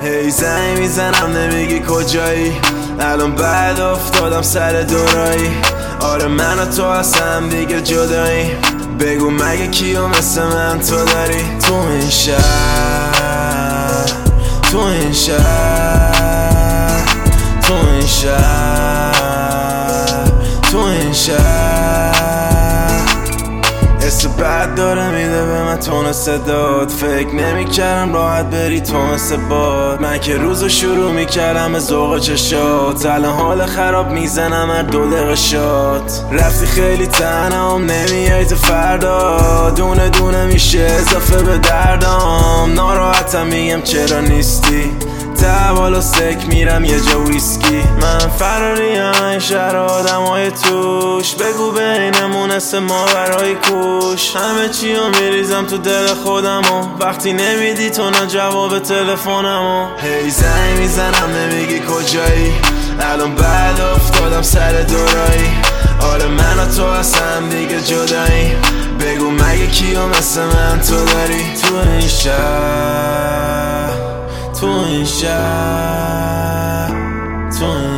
هی زنگ میزنم نمیگی کجایی، الان بعد افتادم سر دورایی. آره من و تو هستم دیگه جدایی، بگو مگه کیو مثل من تو داری؟ تو این شهر، تو این شهر، تو این شهر، تو این شهر. حس بد داره میده به من تون صدات، فکر نمیکردم راحت بری تو مثل باد. من که روزو شروع میکردم به ذوق چشات، الان حال خراب میزنم هر 2 دقیقه شات. رفتی خیلی تنهام نمیای تو فردا، دونه دونه میشه اضافه به دردام. ناراحتم میگم چرا نیستی، بالا سک میرم یه جا ویسکی. من فراریم این شهر آدمای توش، بگو بینمون اسم ما برای کوش. همه چی رو میریزم تو دل خودمو، وقتی نمیدی تو نه جواب تلفنمو. هی زنگ میزنم نمیگی کجایی، الان بعد افتادم سر دورایی. آره من و تو هستم دیگه جدایی، بگو مگه کیو مثل من تو داری؟ تو این شهر، تو این شهر، تو این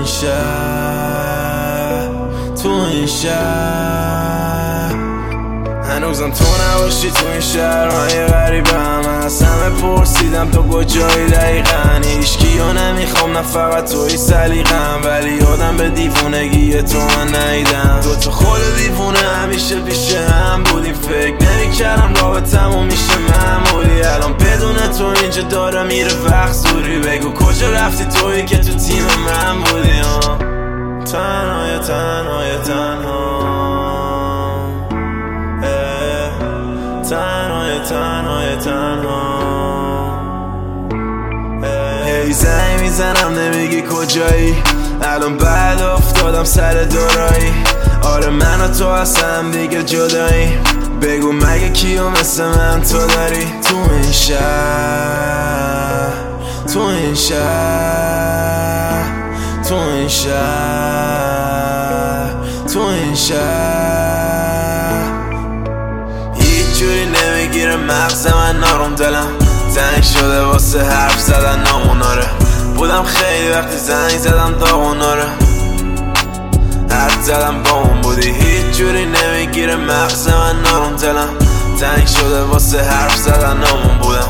شهر، تو این شهر. هنوزم تو نباشی تو این شهرهای غریبم، از همه پرسیدم تو کجایی دقیقا. هیچکیو نمیخوام نه فقط توی سلیقم، ولی یادم به دیوونگی تو من نیدم. دوتا خود دیوونه همیشه پیش هم بودیم، فکر نمیکردم رابطمون میشه معمولی. الان بدون تو اینجا داره میره وقت زوری، بگو کجا رفتی تویی که تو تیم من بودی. تنهای تنهای تنها، تنهای تنهای تنها. هی زنگ میزنم نمیگی کجایی، الان بعد افتادم سر دورایی. آره من و تو هستم دیگه جدایی، بگو مگه کیو مثل من تو داری؟ تو این شهر، تو این شهر، تو این شهر، تو این شهر. هیچ جوری نمیگیره مغز من نارم، دلم تنگ شده واسه حرف زدن ناموناره. بودم خیلی وقتی زنگ زدم داغوناره، حرف زدم با اون بودی. هیچ جوری نمیگیره مغز من نارم، دلم تنگ شده واسه حرف زدن نامون بودم.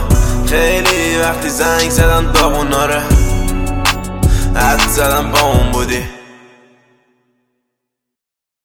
خیلی وقتی زنگ زدم داغوناره، حرف زدم با اون بودی.